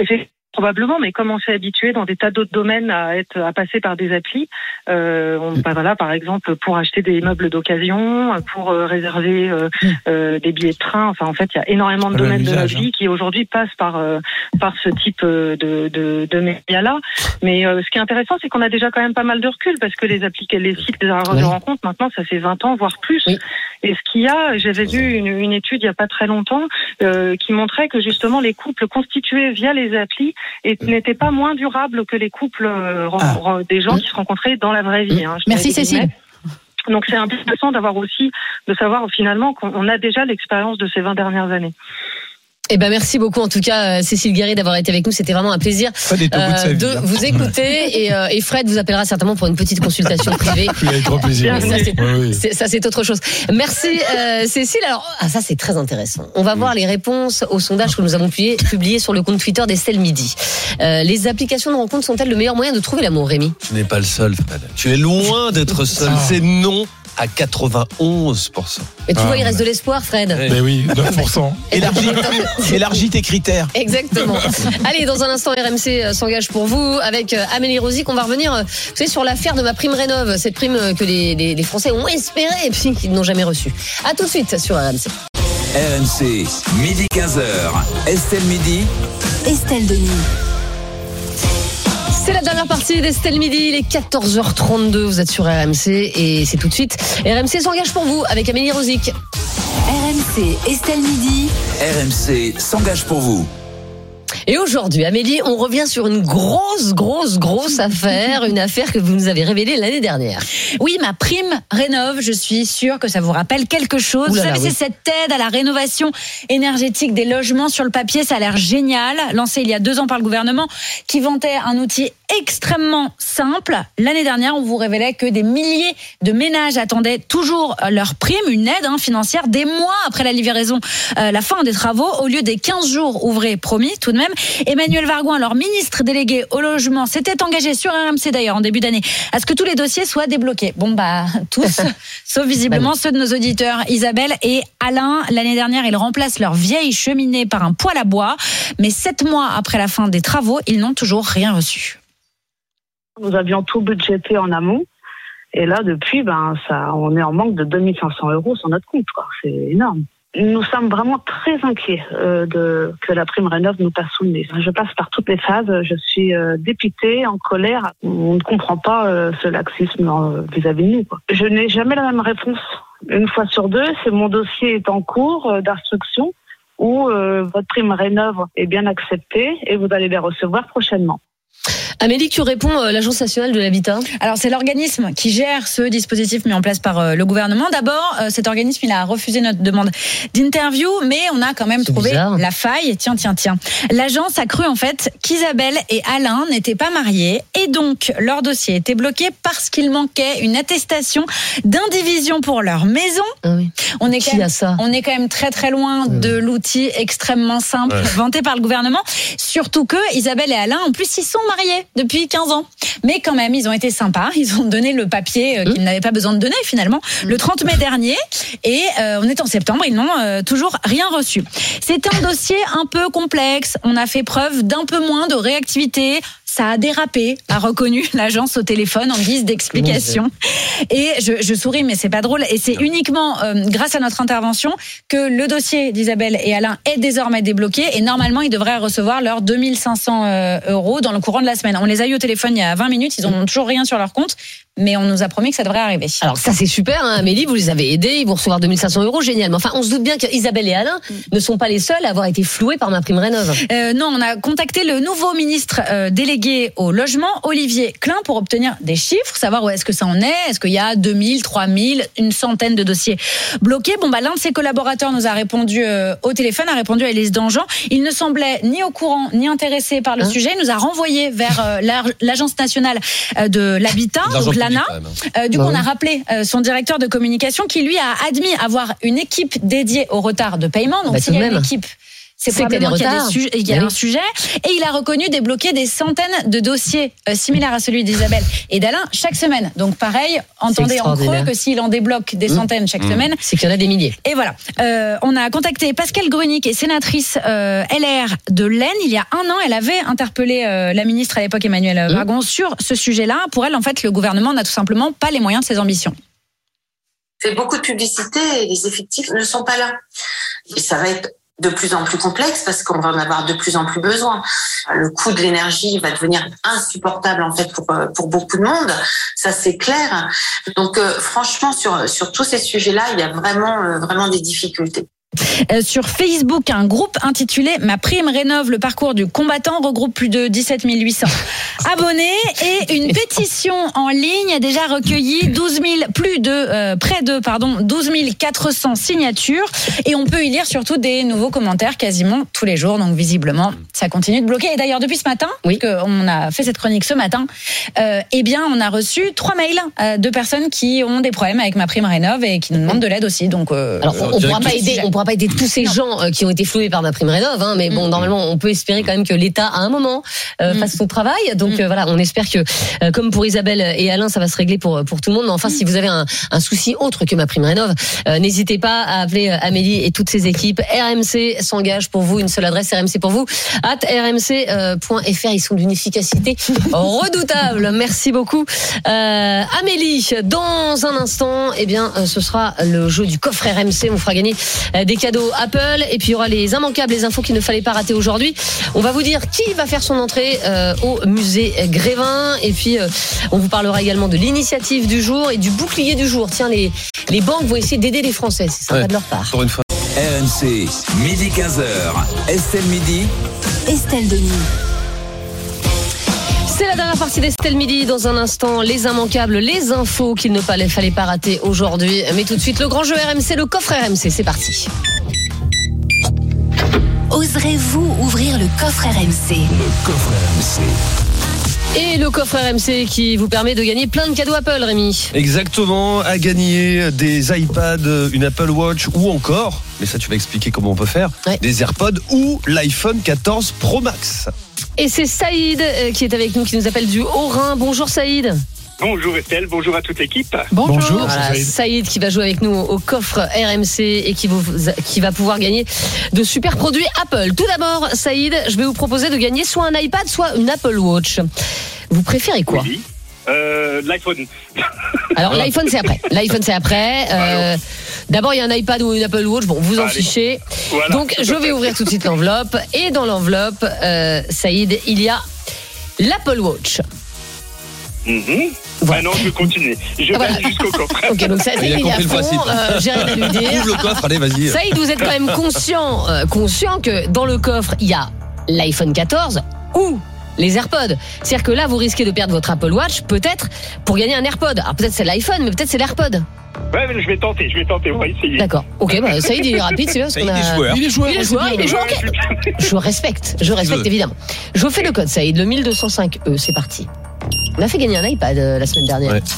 Probablement, mais comme on s'est habitué dans des tas d'autres domaines à passer par des applis, par exemple pour acheter des meubles d'occasion, pour réserver des billets de train. Enfin, en fait, il y a énormément de domaines de notre vie qui aujourd'hui passent par ce type de médias-là. Mais ce qui est intéressant, c'est qu'on a déjà quand même pas mal de recul parce que les sites de rencontres maintenant, ça fait 20 ans voire plus. Oui. Et ce qu'il y a, j'avais vu une étude il y a pas très longtemps qui montrait que justement les couples constitués via les applis n'étaient pas moins durables que les couples des gens qui se rencontraient dans la vraie vie. Merci Cécile. Donc c'est intéressant de savoir finalement qu'on a déjà l'expérience de ces 20 dernières années. Eh ben merci beaucoup en tout cas Cécile Guéry d'avoir été avec nous, c'était vraiment un plaisir de vous écouter et Fred vous appellera certainement pour une petite consultation privée. Avec grand plaisir. Ça c'est autre chose. Merci Cécile. Alors ça c'est très intéressant. On va voir les réponses au sondage que nous avons publié sur le compte Twitter d'Estelle Midi. Les applications de rencontre sont-elles le meilleur moyen de trouver l'amour, Rémi? Tu n'es pas le seul, Fred. Tu es loin d'être seul. C'est non à 91%. Et tu vois, il reste de l'espoir, Fred. Mais oui, 9%. Élargis tes critères. Exactement. Allez, dans un instant, RMC s'engage pour vous avec Amélie Rosic. On va revenir sur l'affaire de ma prime Rénov', cette prime que les Français ont espéré et puis qu'ils n'ont jamais reçue. À tout de suite sur RMC. RMC, midi 15h. Estelle Midi. Estelle Denis. C'est la dernière partie d'Estelle Midi, il est 14h32, vous êtes sur RMC et c'est tout de suite. RMC s'engage pour vous avec Amélie Rosic. RMC, Estelle Midi. RMC s'engage pour vous. Et aujourd'hui, Amélie, on revient sur une grosse affaire, une affaire que vous nous avez révélée l'année dernière. Oui, ma prime Rénov', je suis sûre que ça vous rappelle quelque chose. Vous savez, c'est cette aide à la rénovation énergétique des logements. Sur le papier, ça a l'air génial. Lancé il y a 2 ans par le gouvernement, qui vantait un outil extrêmement simple. L'année dernière, on vous révélait que des milliers de ménages attendaient toujours leur prime, une aide financière, des mois après la livraison, la fin des travaux, au lieu des 15 jours ouvrés promis tout de même. Emmanuel Vargon, alors ministre délégué au logement, s'était engagé sur RMC d'ailleurs en début d'année à ce que tous les dossiers soient débloqués. Bon tous, sauf visiblement ceux de nos auditeurs Isabelle et Alain. L'année dernière, ils remplacent leur vieille cheminée par un poêle à bois, mais 7 mois après la fin des travaux, ils n'ont toujours rien reçu. Nous avions tout budgété en amont. Et là, depuis, on est en manque de 2500 € sur notre compte, quoi. C'est énorme. Nous sommes vraiment très inquiets que la prime Rénov' nous passe sous le nez. Je passe par toutes les phases. Je suis dépitée, en colère. On ne comprend pas ce laxisme vis-à-vis de nous, quoi. Je n'ai jamais la même réponse. Une fois sur 2, mon dossier est en cours d'instruction où votre prime Rénov' est bien acceptée et vous allez la recevoir prochainement. Amélie, tu réponds l'Agence nationale de l'habitat. Alors c'est l'organisme qui gère ce dispositif mis en place par le gouvernement. D'abord, cet organisme il a refusé notre demande d'interview, mais on a quand même trouvé la faille. Tiens. L'agence a cru en fait qu'Isabelle et Alain n'étaient pas mariés et donc leur dossier était bloqué parce qu'il manquait une attestation d'indivision pour leur maison. Ah oui. On est quand même très loin de l'outil extrêmement simple vanté par le gouvernement. Surtout que Isabelle et Alain, en plus, ils sont mariés depuis 15 ans. Mais quand même, ils ont été sympas. Ils ont donné le papier qu'ils n'avaient pas besoin de donner finalement le 30 mai dernier. Et on est en septembre, ils n'ont toujours rien reçu. C'est un dossier un peu complexe. On a fait preuve d'un peu moins de réactivité. Ça a dérapé, a reconnu l'agence au téléphone en guise d'explication. Et je souris, mais c'est pas drôle. Et c'est uniquement grâce à notre intervention que le dossier d'Isabelle et Alain est désormais débloqué. Et normalement, ils devraient recevoir leurs 2500 € dans le courant de la semaine. On les a eu au téléphone il y a 20 minutes. Ils n'ont toujours rien sur leur compte. Mais on nous a promis que ça devrait arriver. Alors ça c'est super, Amélie, vous les avez aidés, ils vont recevoir 2500 €, génial. Mais enfin, on se doute bien qu'Isabelle et Alain ne sont pas les seuls à avoir été floués par ma prime Rénov'. Non, on a contacté le nouveau ministre délégué au logement, Olivier Klein, pour obtenir des chiffres, savoir où est-ce que ça en est, est-ce qu'il y a 2000, 3000, une centaine de dossiers bloqués. L'un de ses collaborateurs nous a répondu au téléphone, a répondu à Élise Dangean. Il ne semblait ni au courant, ni intéressé par le sujet. Il nous a renvoyé vers l'Agence nationale de l'habitat, donc l'ANA. Du coup, on a rappelé son directeur de communication qui, lui, a admis avoir une équipe dédiée au retard de paiement. Donc, s'il y a une équipe, C'est probablement qu'il y a un sujet. Et il a reconnu débloquer des centaines de dossiers similaires à celui d'Isabelle et d'Alain chaque semaine. Donc pareil, entendez en creux que s'il en débloque des centaines chaque semaine, c'est qu'il y en a des milliers. Et voilà. On a contacté Pascale Gruny, qui est sénatrice LR de l'Aisne. Il y a un an, elle avait interpellé la ministre à l'époque, Emmanuelle Wargon, sur ce sujet-là. Pour elle, en fait, le gouvernement n'a tout simplement pas les moyens de ses ambitions. Fait beaucoup de publicité et les effectifs ne sont pas là. Et ça va être de plus en plus complexe parce qu'on va en avoir de plus en plus besoin. Le coût de l'énergie va devenir insupportable en fait pour beaucoup de monde, ça c'est clair. Donc franchement sur tous ces sujets-là, il y a vraiment des difficultés. Sur Facebook, un groupe intitulé Ma prime rénove le parcours du combattant regroupe plus de 17 800 abonnés et une pétition en ligne a déjà recueilli près de 12 400 signatures et on peut y lire surtout des nouveaux commentaires quasiment tous les jours. Donc visiblement, ça continue de bloquer. Et d'ailleurs, depuis ce matin, on a fait cette chronique ce matin, on a reçu 3 mails de personnes qui ont des problèmes avec Ma prime rénove et qui nous demandent de l'aide aussi. Donc, alors on pourra pas aider tous ces gens qui ont été floués par Ma prime rénove, mais bon, normalement, on peut espérer quand même que l'État, à un moment, fasse son travail. Donc voilà, on espère que, comme pour Isabelle et Alain, ça va se régler pour tout le monde. Mais enfin, si vous avez un souci autre que Ma prime rénove, n'hésitez pas à appeler Amélie et toutes ses équipes. RMC s'engage pour vous, une seule adresse, RMC pour vous, @rmc.fr. Ils sont d'une efficacité redoutable. Merci beaucoup, Amélie. Dans un instant, ce sera le jeu du coffre RMC. On fera gagner des cadeaux Apple et puis il y aura les immanquables, les infos qu'il ne fallait pas rater aujourd'hui. On va vous dire qui va faire son entrée au musée Grévin et puis on vous parlera également de l'initiative du jour et du bouclier du jour. Tiens, les banques vont essayer d'aider les Français, c'est sympa de leur part. Pour une fois. RMC, midi 15h, Estelle Midi. Estelle Denis. C'est la dernière partie d'Estelle Midi. Dans un instant, les immanquables, les infos qu'il ne fallait pas rater aujourd'hui. Mais tout de suite, le grand jeu RMC, le coffre RMC. C'est parti. Oserez-vous ouvrir le coffre RMC? Le coffre RMC. Et le coffre RMC qui vous permet de gagner plein de cadeaux Apple, Rémi. Exactement, à gagner des iPads, une Apple Watch ou encore, mais ça tu vas expliquer comment on peut faire, des AirPods ou l'iPhone 14 Pro Max. Et c'est Saïd qui est avec nous, qui nous appelle du Haut-Rhin. Bonjour Saïd. Bonjour Estelle, bonjour à toute l'équipe. Bonjour. Voilà, Saïd qui va jouer avec nous au coffre RMC et qui va pouvoir gagner de super produits Apple. Tout d'abord, Saïd, je vais vous proposer de gagner soit un iPad, soit une Apple Watch. Vous préférez quoi? Oui. L'iPhone. Alors l'iPhone c'est après. D'abord il y a un iPad ou une Apple Watch. Bon, vous en fichez. Voilà. Donc je vais ouvrir tout de suite l'enveloppe et dans l'enveloppe, Saïd, il y a l'Apple Watch. Voilà. Non, je vais continuer. Je vais jusqu'au coffre. Ok, donc ça, il est à fond. J'ai rien à lui dire. Ouvre le coffre, allez, vas-y. Saïd, vous êtes quand même conscient que dans le coffre, il y a l'iPhone 14 ou les AirPods. C'est-à-dire que là, vous risquez de perdre votre Apple Watch, peut-être, pour gagner un AirPod. Alors peut-être c'est l'iPhone, mais peut-être c'est l'AirPod. Ouais, mais je vais tenter, on va essayer. D'accord. Ok, Saïd, il est rapide, c'est bien parce qu'on a. Il est joueur. Ok. Je respecte évidemment. Je vous fais le code, Saïd, le 1205E, c'est parti. On a fait gagner un iPad la semaine dernière. Ouais.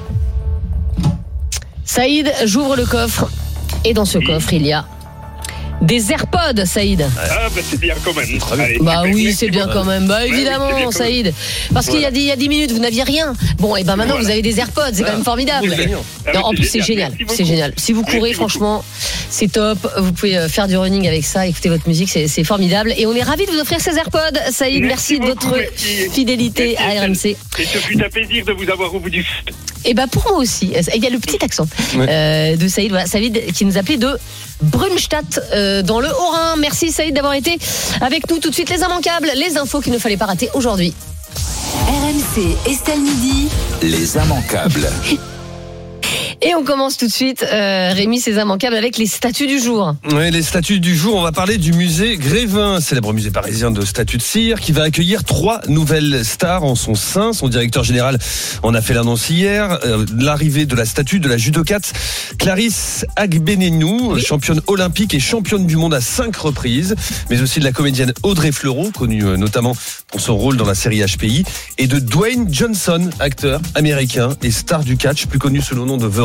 Saïd, j'ouvre le coffre et dans ce coffre, il y a des AirPods, Saïd. Ah, c'est bien quand même. Allez, oui, c'est bien quand même. Évidemment, bien Saïd. Parce qu'il y a 10 minutes, vous n'aviez rien. Bon, et maintenant, vous avez des AirPods, c'est quand même formidable. Non, en plus, c'est génial. C'est génial. Si vous courez, franchement, c'est top. Vous pouvez faire du running avec ça, écouter votre musique, c'est formidable. Et on est ravis de vous offrir ces AirPods, Saïd. Merci de votre fidélité à RMC. Et ce fut un plaisir de vous avoir au bout du. Et pour moi aussi. Il y a le petit accent de Saïd. Voilà, Saïd qui nous appelait de Brunstadt dans le Haut-Rhin. Merci Saïd d'avoir été avec nous. Tout de suite les immanquables, les infos qu'il ne fallait pas rater aujourd'hui. RMC Estelle Midi. Les immanquables. Et on commence tout de suite, Rémi, ces immanquables avec les statues du jour. Oui, les statues du jour, on va parler du musée Grévin, célèbre musée parisien de statues de cire, qui va accueillir 3 nouvelles stars en son sein. Son directeur général en a fait l'annonce hier. L'arrivée de la statue de la judokate Clarisse Agbenenou, championne olympique et championne du monde à 5 reprises, mais aussi de la comédienne Audrey Fleurot, connue notamment pour son rôle dans la série HPI, et de Dwayne Johnson, acteur américain et star du catch, plus connu sous le nom de The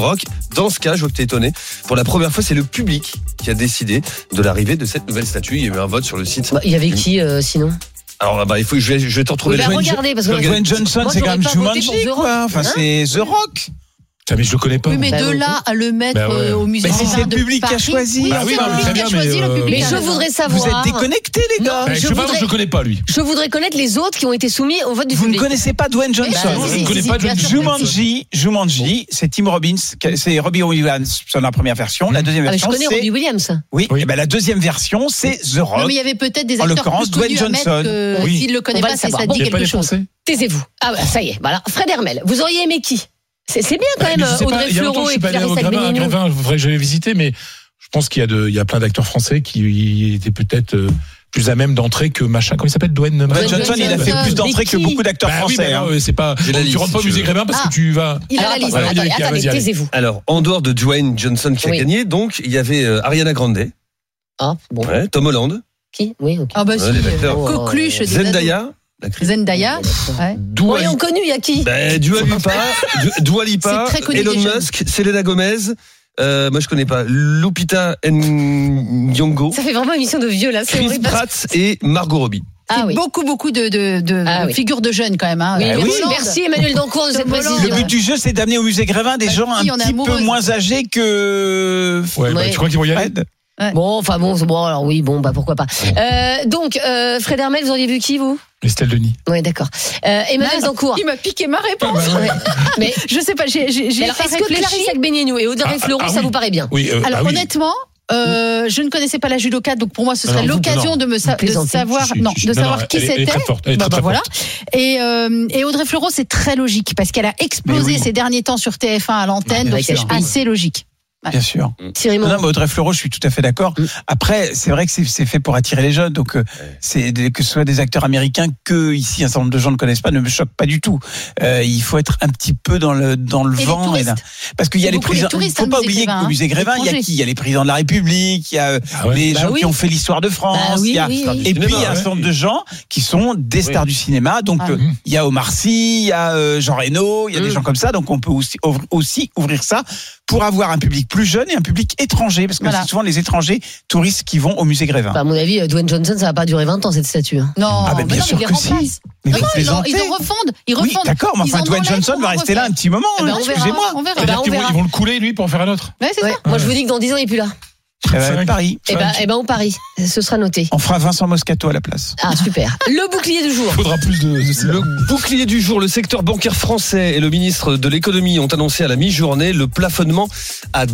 Rock. Dans ce cas, je t'ai étonné. Pour la première fois, c'est le public qui a décidé de l'arrivée de cette nouvelle statue. Il y a eu un vote sur le site. Il y avait qui sinon? Alors, il faut que je vais te retrouver. Regardez, parce que Dwayne Johnson, c'est quand même Jumanji, quoi. Enfin, c'est The Rock. Mais je le connais pas. Oui, mais de là à le mettre au musée. Mais c'est le public qui a choisi. Oui, c'est le public qui a choisi, le public. Mais je voudrais savoir. Vous êtes déconnectés, les gars. Je sais pas, je le connais pas, lui. Je voudrais connaître les autres qui ont été soumis au vote du public. public. Vous ne connaissez pas Dwayne Johnson. Je ne connais pas Dwayne Johnson. Jumanji, c'est Tim Robbins, c'est Robbie Williams sur la première version. La deuxième version, je connais Robbie Williams. Oui, la deuxième version, c'est The Rock. Mais il y avait peut-être des en acteurs l'occurrence Dwayne Johnson. S'il le connaît pas, ça dit quelque chose. Taisez-vous. Ah, ça y est. Voilà. Fred Hermel, vous auriez aimé qui? C'est bien quand même Audrey Fleurot et Clarisse Agbenienou. Il faudrait que j'aille visiter, mais je pense qu'il y a plein d'acteurs français qui étaient peut-être plus à même d'entrer que machin. Comment il s'appelle? Dwayne Johnson, il a fait plus d'entrées que beaucoup d'acteurs français. Oui, c'est pas. Tu rentres pas au musée Grévin parce que tu vas. Il a la liste. Attendez, taisez-vous. Alors, en dehors de Dwayne Johnson qui a gagné, donc il y avait Ariana Grande. Ah bon. Tom Holland. Qui? Oui. Ok. Ah bah si. Coqueluche. Zendaya. Zendaya. Voyons connu, il y a qui? Dua Lipa, Elon Musk, Selena Gomez. Moi je connais pas. Lupita Nyong'o. Ça fait vraiment une émission de vieux là. Chris Pratt et Margot Robbie. Beaucoup de figures de jeunes quand même. Oui. Merci Emmanuel Dancourt de cette précision. Le but du jeu, c'est d'amener au musée Grévin des gens un petit peu moins âgés que. Tu crois qu'ils vont y aller? Bon, alors oui, pourquoi pas. Donc, Fred Hermel, vous auriez vu qui, vous? Estelle Denis. Oui, d'accord. Emmanuel Dancourt. Il m'a piqué ma réponse. Mais je sais pas, j'ai alors, est-ce que Clarisse Agbenienou et Audrey Fleurot, ça vous paraît bien? Oui. Alors honnêtement, je ne connaissais pas la judoka, donc pour moi ce serait l'occasion de savoir qui c'était. Elle est très voilà. forte. Et Audrey Fleurot, c'est très logique parce qu'elle a explosé ces derniers temps sur TF1 à l'antenne, donc c'est assez logique. Bien sûr. Thierry Non, mais Audrey Fleurot, je suis tout à fait d'accord. Après, c'est vrai que c'est fait pour attirer les jeunes, donc c'est que ce soit des acteurs américains que ici un certain nombre de gens ne connaissent pas, ne me choque pas du tout. Il faut être un petit peu dans le vent parce qu'il y a les présidents. Il faut pas oublier qu'au musée Grévin, il y a qui? Il y a les présidents de la République, il y a les gens qui ont fait l'histoire de France, et puis il y a un certain nombre de gens qui sont des stars du cinéma. Donc il y a Omar Sy, il y a Jean Reno, il y a des gens comme ça. Donc on peut aussi ouvrir ça pour avoir un public plus jeune et un public étranger, parce que c'est souvent les étrangers touristes qui vont au musée Grévin. À mon avis, Dwayne Johnson, ça va pas durer 20 ans cette statue. Non, bien sûr que si. Mais ils le refondent. Oui, d'accord, mais enfin Dwayne Johnson va rester là un petit moment. Excusez-moi. On verra. Ils vont le couler lui pour en faire un autre. Ouais, c'est ça. Moi, je vous dis que dans 10 ans, il est plus là. Paris. On parie. Ce sera noté. On fera Vincent Moscato à la place. Ah, super. Le bouclier du jour. Il faudra plus de Le bouclier du jour. Le secteur bancaire français et le ministre de l'économie ont annoncé à la mi-journée le plafonnement à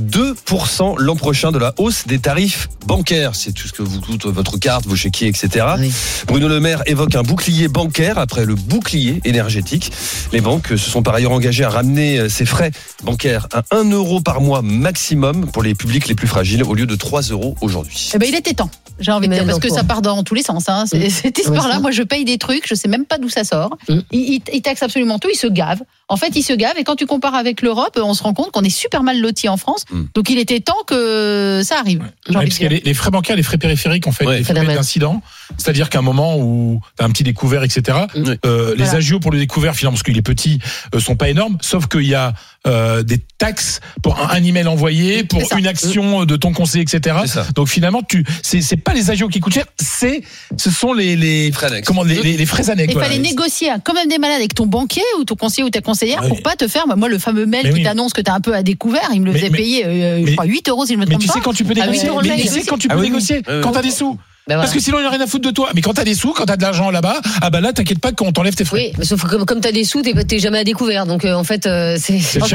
2% l'an prochain de la hausse des tarifs bancaires. C'est tout ce que vous coûte votre carte, vos chéquiers, etc. Oui. Bruno Le Maire évoque un bouclier bancaire après le bouclier énergétique. Les banques se sont par ailleurs engagées à ramener ces frais bancaires à 1 euro par mois maximum pour les publics les plus fragiles au lieu de 3 euros aujourd'hui. Il était temps, j'ai envie de dire, parce que ça part dans tous les sens. Cette histoire-là, moi je paye des trucs, je sais même pas d'où ça sort. Ils taxent absolument tout, ils se gavent. En fait, ils se gavent, et quand tu compares avec l'Europe, on se rend compte qu'on est super mal lotis en France. Donc il était temps que ça arrive. Parce qu'il y a les frais bancaires, les frais périphériques, en fait, les frais d'incident. C'est-à-dire qu'à un moment où tu as un petit découvert, etc., les agios pour le découvert, finalement, parce qu'il est petit, sont pas énormes, sauf qu'il y a des taxes pour un email envoyé, pour une action de ton conseiller, etc. Donc finalement, c'est pas les agios qui coûtent cher, ce sont les frais annexes. Les frais annexes. Il fallait négocier comme même des malades avec ton banquier ou ton conseiller ou ta conseillère pour pas te faire, moi, le fameux mail qui t'annonce que t'as un peu à découvert, il me le faisait payer, je crois, 8 euros si je me trompe pas. Mais tu sais quand tu peux négocier, quand t'as des sous. Parce que sinon il n'y a rien à foutre de toi. Mais quand t'as des sous, quand t'as de l'argent là-bas, là t'inquiète pas qu'on t'enlève tes frais. Oui, mais sauf que comme t'as des sous, t'es jamais à découvert. Donc en fait, c'est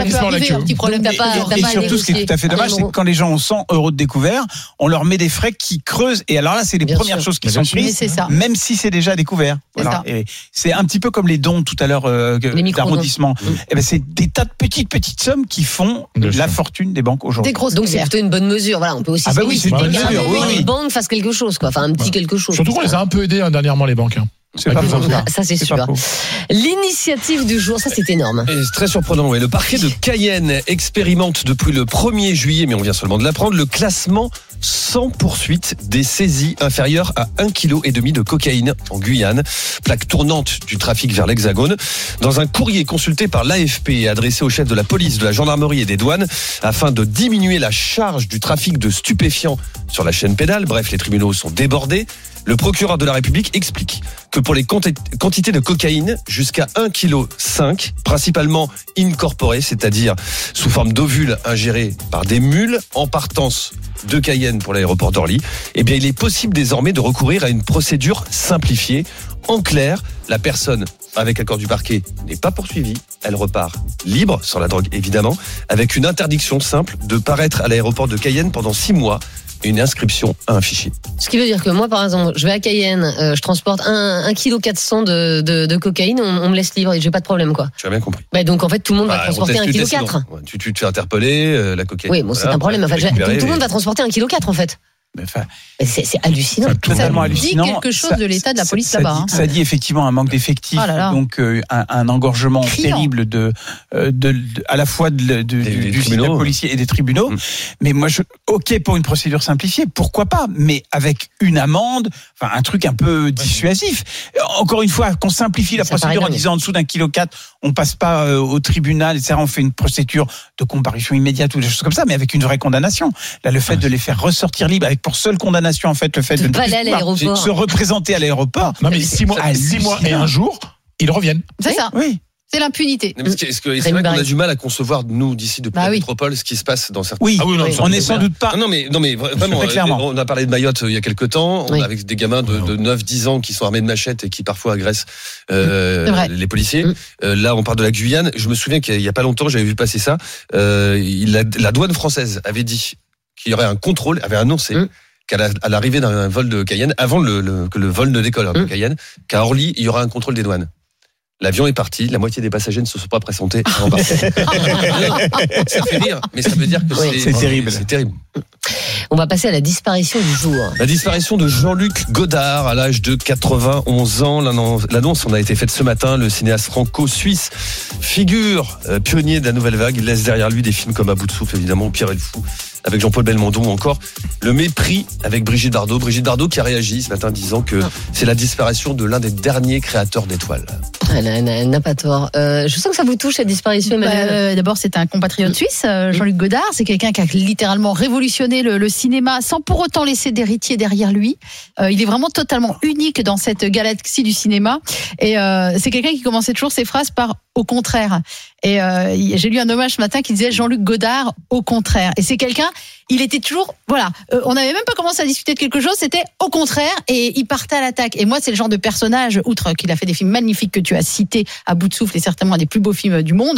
un petit problème. Et surtout, ce qui est tout à fait dommage, c'est que quand les gens ont 100 euros de découvert, on leur met des frais qui creusent. Et alors là, c'est les premières choses qui sont prises, même si c'est déjà découvert. C'est un petit peu comme les dons tout à l'heure d'arrondissement. C'est des tas de petites sommes qui font la fortune des banques aujourd'hui. Donc c'est plutôt une bonne mesure. Voilà, on peut aussi c'est une bonne mesure. Les banques fassent quelque chose, quoi. Un petit quelque chose. Surtout qu'on les a un peu aidés dernièrement, les banques. C'est pas faux. Ça, c'est sûr. L'initiative du jour, ça, c'est énorme. Et c'est très surprenant. Oui. Le parquet de Cayenne expérimente depuis le 1er juillet, mais on vient seulement de l'apprendre, le classement sans poursuite des saisies inférieures à 1,5 kg de cocaïne en Guyane, plaque tournante du trafic vers l'Hexagone. Dans un courrier consulté par l'AFP et adressé au chef de la police, de la gendarmerie et des douanes, afin de diminuer la charge du trafic de stupéfiants sur la chaîne pénale, bref, les tribunaux sont débordés, le procureur de la République explique que pour les quantités de cocaïne jusqu'à 1,5 kg, principalement incorporées, c'est-à-dire sous forme d'ovules ingérés par des mules en partance de Cayenne pour l'aéroport d'Orly, eh bien, il est possible désormais de recourir à une procédure simplifiée. En clair, la personne, avec accord du parquet, n'est pas poursuivie. Elle repart libre, sans la drogue évidemment, avec une interdiction simple de paraître à l'aéroport de Cayenne pendant 6 mois. Une inscription à un fichier. Ce qui veut dire que moi, par exemple, je vais à Cayenne, je transporte 1,4 kg de cocaïne, on me laisse libre et j'ai pas de problème, quoi. Tu as bien compris. Bah, donc en fait, tout le monde va transporter 1,4 kg. Tu te fais interpeller, la cocaïne. Oui, bon, c'est un problème. En fait, tout le monde va transporter 1,4 kg, en fait. C'est hallucinant. C'est totalement hallucinant. Ça dit quelque chose de l'état de la police là-bas. Ça dit effectivement un manque d'effectifs, donc un engorgement terrible à la fois du système policier et des tribunaux. Mais moi, ok pour une procédure simplifiée, pourquoi pas, mais avec une amende, enfin un truc un peu dissuasif. Encore une fois, qu'on simplifie la procédure en disant en dessous d'1,4 kg, on passe pas au tribunal, etc. On fait une procédure de comparution immédiate ou des choses comme ça, mais avec une vraie condamnation. Là, le fait de les faire ressortir libres avec pour seule condamnation, en fait, le fait de ne se représenter à l'aéroport. Non, mais 6 mois et un jour, ils reviennent. C'est ça. Oui. C'est l'impunité. C'est vrai qu'on a du mal à concevoir, nous, d'ici, depuis la métropole, ce qui se passe dans certains... Oui, on n'est sans doute pas... Non, mais vraiment, on a parlé de Mayotte il y a quelques temps, avec des gamins de 9-10 ans qui sont armés de machettes et qui parfois agressent les policiers. Là, on parle de la Guyane. Je me souviens qu'il n'y a pas longtemps, j'avais vu passer ça. La douane française avait dit qu'il y aurait un contrôle, avait annoncé qu'à l'arrivée d'un vol de Cayenne, avant que le vol ne décolle de Cayenne, qu'à Orly, il y aura un contrôle des douanes. L'avion est parti, la moitié des passagers ne se sont pas présentés à embarquer. Ça fait rire, mais ça veut dire que c'est terrible. C'est terrible. On va passer à la disparition du jour. La disparition de Jean-Luc Godard à l'âge de 91 ans. L'annonce a été faite ce matin. Le cinéaste franco-suisse, figure pionnier de la nouvelle vague, il laisse derrière lui des films comme À bout de souffle, évidemment, Pierre et le fou, avec Jean-Paul Belmondo, ou encore Le Mépris avec Brigitte Bardot. Brigitte Bardot qui a réagi ce matin disant que c'est la disparition de l'un des derniers créateurs d'étoiles. Elle n'a pas tort. Je sens que ça vous touche, cette disparition, Emmanuel. D'abord, c'est un compatriote suisse, Jean-Luc Godard. C'est quelqu'un qui a littéralement révolutionné le cinéma sans pour autant laisser d'héritier derrière lui. Il est vraiment totalement unique dans cette galaxie du cinéma. Et c'est quelqu'un qui commençait toujours ses phrases par « au contraire ». Et j'ai lu un hommage ce matin qui disait Jean-Luc Godard au contraire. Et c'est quelqu'un, il était toujours, on n'avait même pas commencé à discuter de quelque chose, c'était au contraire, et il partait à l'attaque. Et moi, c'est le genre de personnage, outre qu'il a fait des films magnifiques que tu as cités, À bout de souffle, et certainement un des plus beaux films du monde.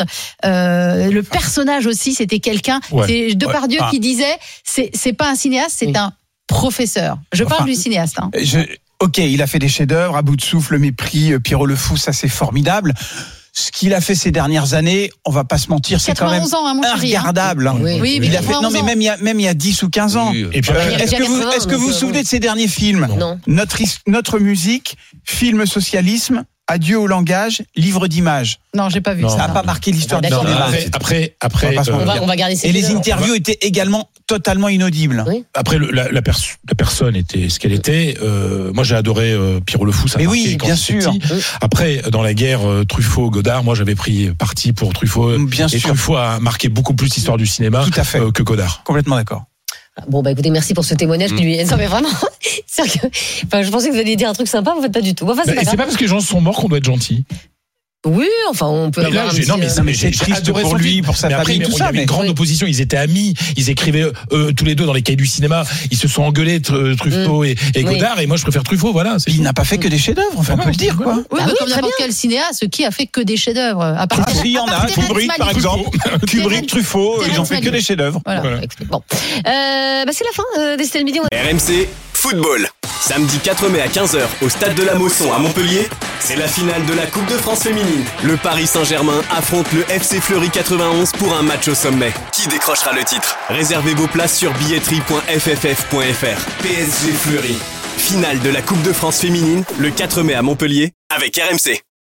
Le personnage aussi, c'était quelqu'un, c'est Depardieu qui disait, c'est pas un cinéaste, c'est un professeur. Je parle du cinéaste. Ok, il a fait des chefs-d'œuvre, À bout de souffle, Le Mépris, Pierrot le fou, ça c'est formidable. Ce qu'il a fait ces dernières années, on va pas se mentir, c'est quand même regardable. Oui, il a fait, non, mais même il y a 10 ou 15 ans. Oui. Et puis, est-ce que vous vous souvenez de ces derniers films? Non. Notre musique, film socialisme, Adieu au langage, livre d'images. Non, j'ai pas vu ça. Ça n'a pas marqué l'histoire du cinéma. Après, on va garder ces et les interviews étaient également totalement inaudibles. Oui. Après, la personne était ce qu'elle était. Moi, j'ai adoré Pierrot le fou. Ça mais marqué oui, quand bien j'étais sûr. petit. Après, dans la guerre Truffaut-Godard, moi, j'avais pris parti pour Truffaut. Bien sûr. Truffaut a marqué beaucoup plus l'histoire du cinéma que Godard. Complètement d'accord. Bon, écoutez, merci pour ce témoignage qui lui est. Non, mais vraiment, c'est que, je pensais que vous alliez dire un truc sympa, vous faites pas du tout. Enfin, c'est pas parce que les gens sont morts qu'on doit être gentil. Oui, enfin, on peut avoir mais j'ai adoré pour lui, pour sa famille, tout ça. Il y avait une grande opposition, ils étaient amis, ils écrivaient tous les deux dans les cahiers du cinéma, ils se sont engueulés, Truffaut et Godard, et moi je préfère Truffaut, voilà. Il n'a pas fait que des chefs-d'œuvre, enfin, on peut le dire, quoi. Oui, comme n'importe quel cinéaste qui a fait que des chefs-d'œuvre. Il y en a, Kubrick par exemple. Kubrick, Truffaut, ils ont fait que des chefs-d'œuvre. Bon. C'est la fin d'Estelle Midi. RMC Football. Samedi 4 mai à 15h au Stade de la Mosson à Montpellier, c'est la finale de la Coupe de France féminine. Le Paris Saint-Germain affronte le FC Fleury 91 pour un match au sommet. Qui décrochera le titre? Réservez vos places sur billetterie.fff.fr. PSG Fleury, Finale de la Coupe de France féminine, le 4 mai à Montpellier, avec RMC.